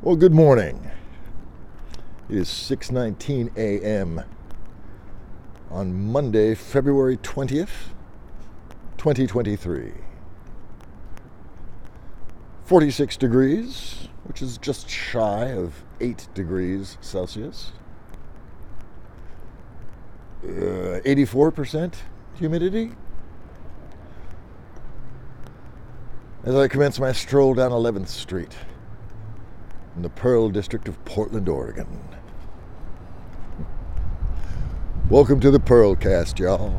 Well, good morning. It is 6:19 a.m. on Monday, February 20th, 2023. 46 degrees, which is just shy of 8 degrees Celsius. 84% humidity. As I commence my stroll down 11th Street in the Pearl District of Portland, Oregon. Welcome to the Pearlcast, y'all.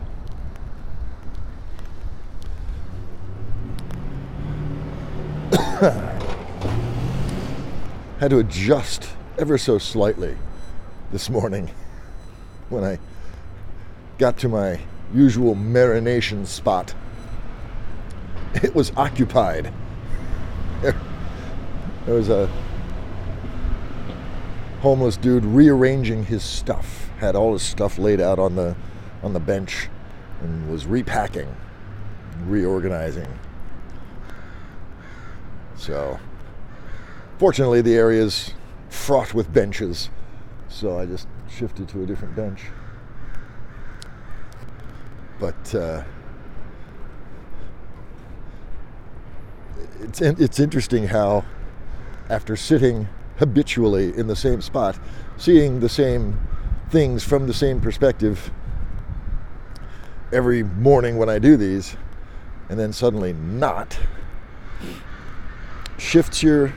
Had to adjust ever so slightly this morning when I got to my usual marination spot. It was occupied. There was a homeless dude rearranging his stuff. Had all his stuff laid out on the bench and was repacking, reorganizing. So, fortunately, the area's fraught with benches, so I just shifted to a different bench. But it's interesting how, after sitting habitually in the same spot, seeing the same things from the same perspective every morning when I do these, and then suddenly not, shift your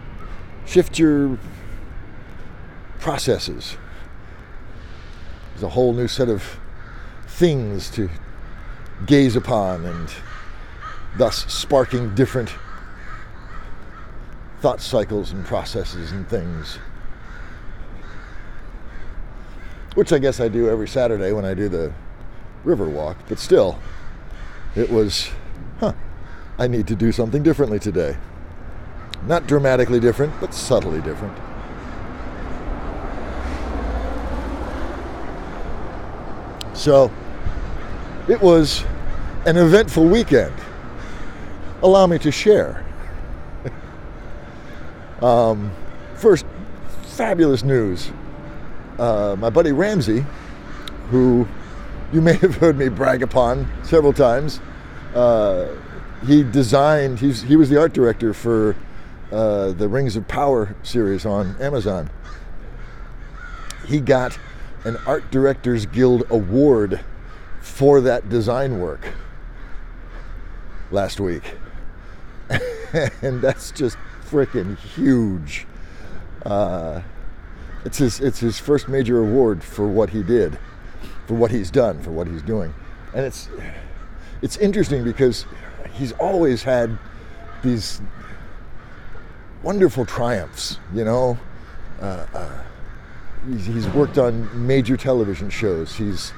processes. There's a whole new set of things to gaze upon, and thus sparking different thought cycles and processes and things, which I guess I do every Saturday when I do the river walk. But still, it was, I need to do something differently today. Not dramatically different, but subtly different. So, it was an eventful weekend. Allow me to share. First, fabulous news. My buddy Ramsey, who you may have heard me brag upon several times, he was the art director for the Rings of Power series on Amazon. He got an Art Directors Guild award for that design work last week. And that's just freaking huge. It's his first major award for what he did, for what he's done, for what he's doing. And it's interesting because he's always had these wonderful triumphs, you know. He's worked on major television shows. He's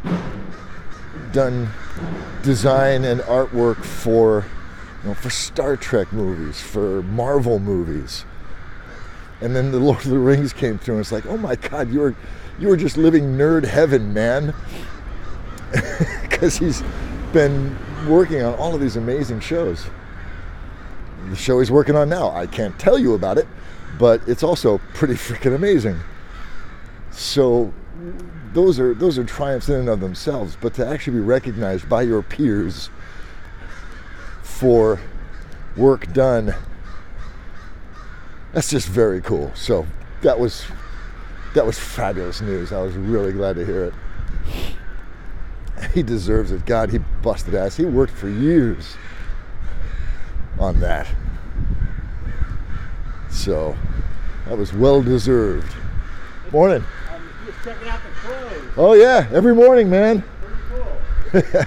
done design and artwork for Star Trek movies, for Marvel movies. And then the Lord of the Rings came through, and it's like, oh my God, you were just living nerd heaven, man. Because he's been working on all of these amazing shows. The show he's working on now, I can't tell you about it, but it's also pretty freaking amazing. So those are triumphs in and of themselves, but to actually be recognized by your peers for work done, that's just very cool. So that was fabulous news. I was really glad to hear it. He deserves it. God, he busted ass. He worked for years on that. So that was well deserved. Morning. Just checking out the crows. Oh yeah, every morning, man. Pretty cool.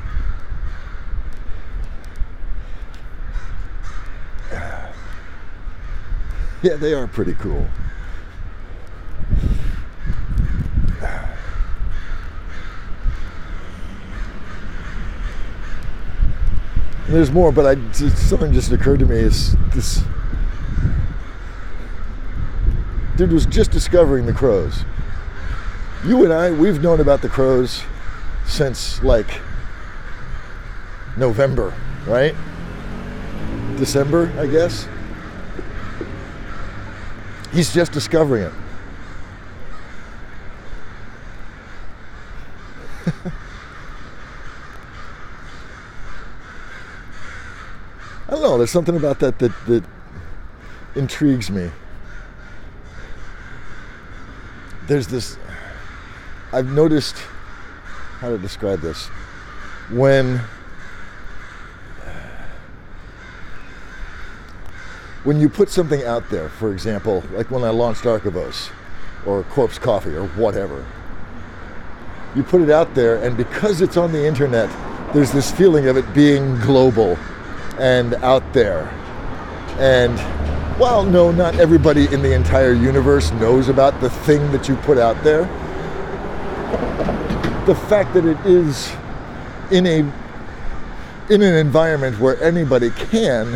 Yeah, they are pretty cool. And there's more, but something just occurred to me. Is this dude was just discovering the crows. You and I, we've known about the crows since like November, right? December, I guess. He's just discovering it. I don't know, there's something about that intrigues me. There's this, I've noticed, how to describe this, when you put something out there, for example, like when I launched Archivos or Corpse Coffee or whatever, you put it out there, and because it's on the internet, there's this feeling of it being global and out there. And while no, not everybody in the entire universe knows about the thing that you put out there, the fact that it is in an environment where anybody can,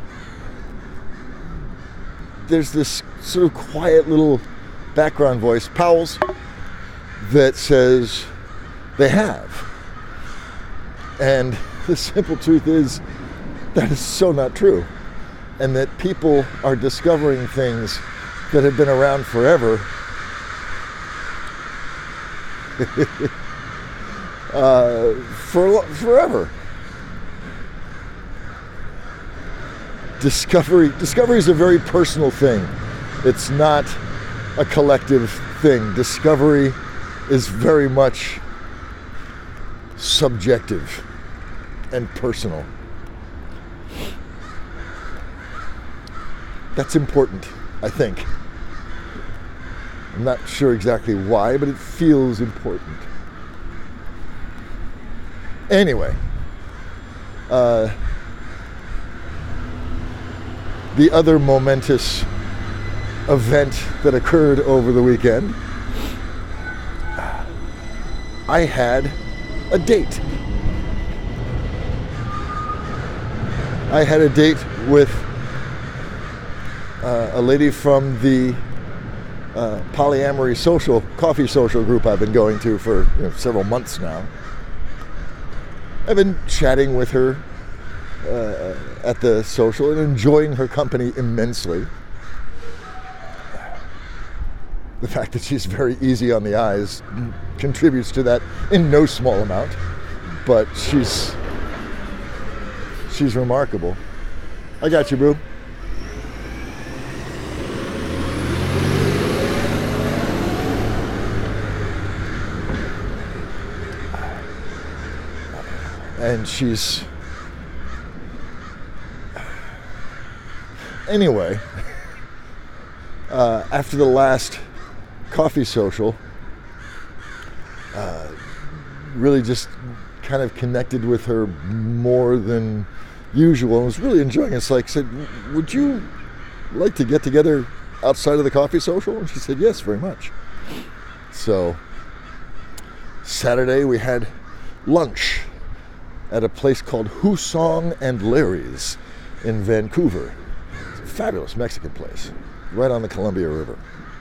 there's this sort of quiet little background voice, Powell's, that says they have. And the simple truth is that is so not true. And that people are discovering things that have been around forever forever. Discovery is a very personal thing. It's not a collective thing. Discovery is very much subjective and personal. That's important, I think. I'm not sure exactly why, but it feels important. Anyway, the other momentous event that occurred over the weekend, I had a date. I had a date with a lady from the polyamory coffee social group I've been going to for several months now. I've been chatting with her at the social and enjoying her company immensely. The fact that she's very easy on the eyes contributes to that in no small amount, but she's remarkable. I got you, boo. And she's... Anyway, after the last coffee social, really just kind of connected with her more than usual and was really enjoying it. So I said, would you like to get together outside of the coffee social? And she said, yes, very much. So Saturday we had lunch at a place called Husong and Larry's in Vancouver. It's a fabulous Mexican place, right on the Columbia River.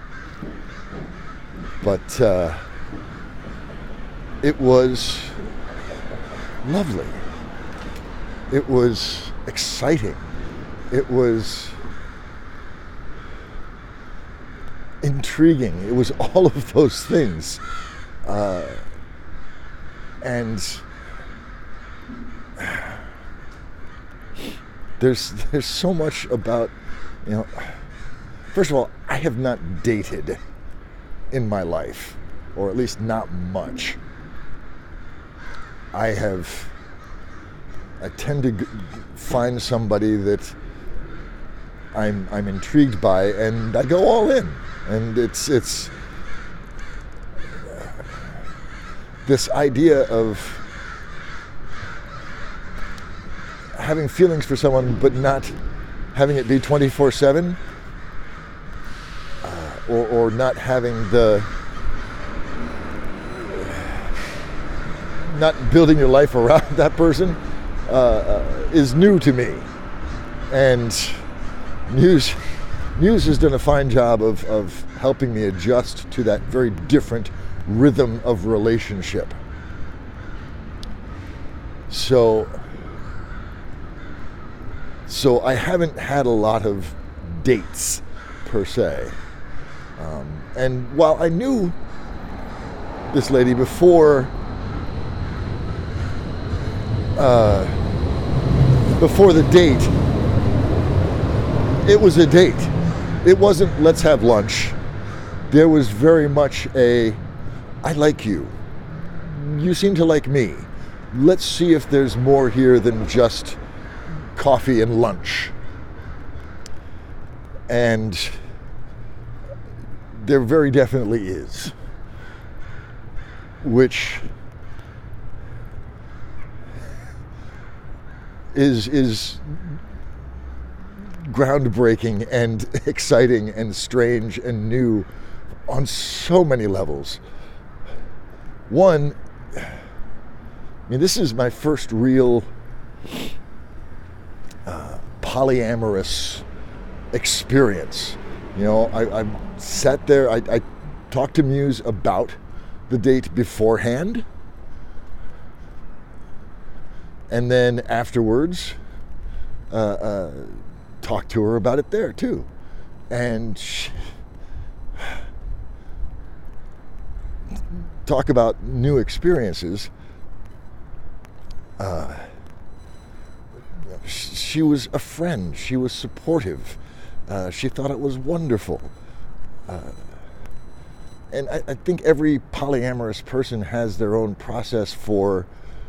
But it was lovely. It was exciting. It was intriguing. It was all of those things. And there's so much about, first of all, I have not dated in my life, or at least not much. I tend to find somebody that I'm intrigued by, and I go all in. And it's this idea of having feelings for someone, but not having it be 24/7, or not having not building your life around that person is new to me. And Muse has done a fine job of helping me adjust to that very different rhythm of relationship. So I haven't had a lot of dates per se. And while I knew this lady before the date, it was a date. It wasn't, let's have lunch. There was very much a, I like you. You seem to like me. Let's see if there's more here than just coffee and lunch. And there very definitely is. Which is groundbreaking and exciting and strange and new on so many levels. One, I mean, this is my first real polyamorous experience. You know, I sat there, I talked to Muse about the date beforehand, and then afterwards talked to her about it there too. And talk about new experiences. She was a friend. She was supportive. She thought it was wonderful. And I think every polyamorous person has their own process for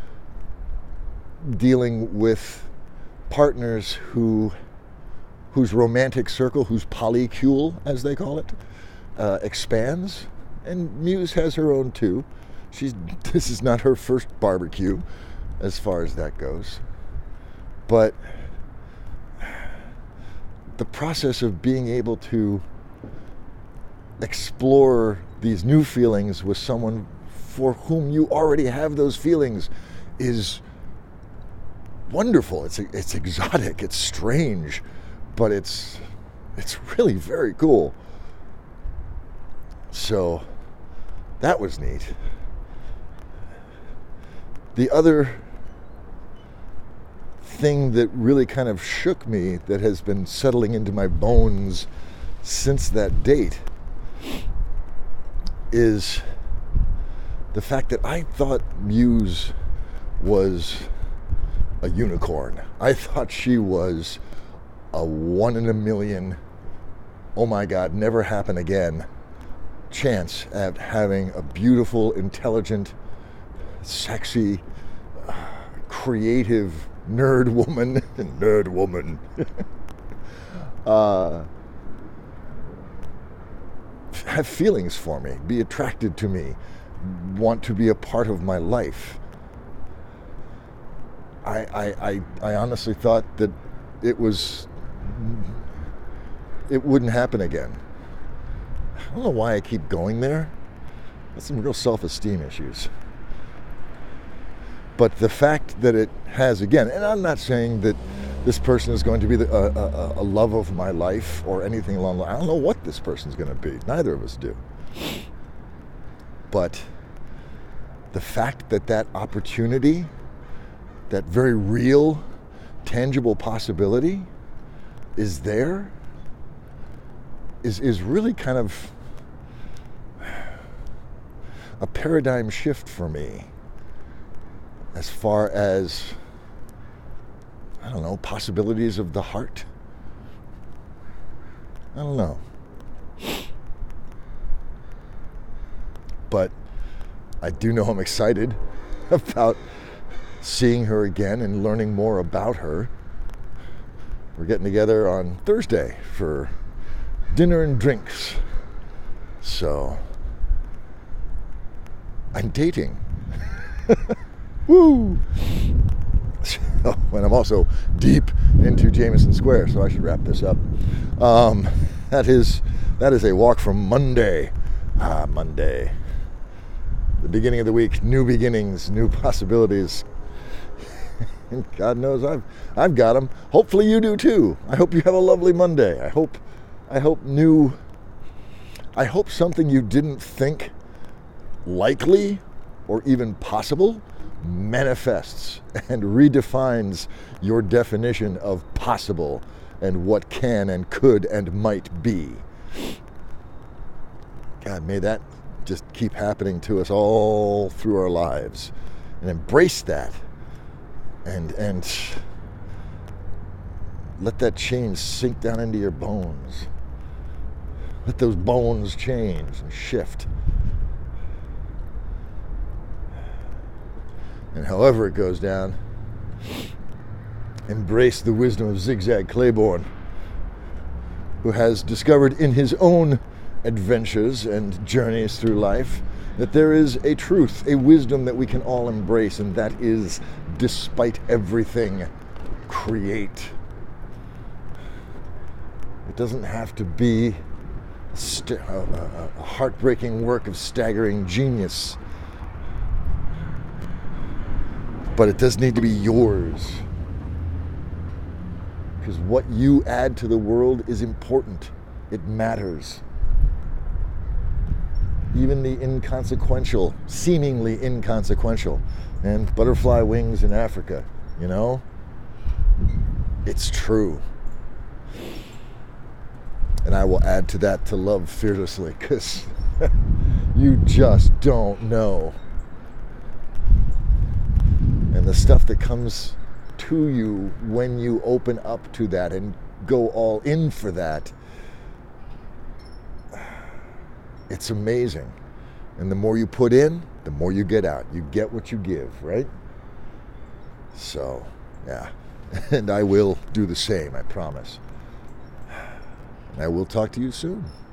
dealing with partners whose romantic circle, whose polycule, as they call it, expands. And Muse has her own too. This is not her first barbecue, as far as that goes. But the process of being able to explore these new feelings with someone for whom you already have those feelings is wonderful. It's exotic, it's strange, but it's really very cool. So that was neat. The other thing that really kind of shook me, that has been settling into my bones since that date, is the fact that I thought Muse was a unicorn. I thought she was a 1 in a million, oh my God, never happen again chance at having a beautiful, intelligent, sexy, creative nerd woman have feelings for me, be attracted to me, want to be a part of my life. I honestly thought that it wouldn't happen again. I don't know why I keep going there. That's some real self-esteem issues. But the fact that it has again, and I'm not saying that this person is going to be a love of my life or anything along the line. I don't know what this person's going to be. Neither of us do. But the fact that that opportunity, that very real, tangible possibility is there is really kind of a paradigm shift for me as far as, I don't know, possibilities of the heart. I don't know. But I do know I'm excited about seeing her again and learning more about her. We're getting together on Thursday for dinner and drinks. So I'm dating. Woo! So, and I'm also deep into Jameson Square, so I should wrap this up. That is a walk from Monday. Monday. The beginning of the week, new beginnings, new possibilities. And God knows I've got them. Hopefully you do too. I hope you have a lovely Monday. I hope something you didn't think likely or even possible manifests and redefines your definition of possible and what can and could and might be. God, may that just keep happening to us all through our lives, and embrace that, and let that change sink down into your bones. Let those bones change and shift. And however it goes down, embrace the wisdom of Zigzag Claiborne, who has discovered in his own adventures and journeys through life that there is a truth, a wisdom that we can all embrace, and that is, despite everything, create. It doesn't have to be a heartbreaking work of staggering genius, but it does need to be yours. Because what you add to the world is important. It matters. Even the inconsequential, seemingly inconsequential, and butterfly wings in Africa, you know? It's true. And I will add to that to love fearlessly, because you just don't know. And the stuff that comes to you when you open up to that and go all in for that, it's amazing. And the more you put in, the more you get out. You get what you give, right? So, yeah. And I will do the same, I promise. And I will talk to you soon.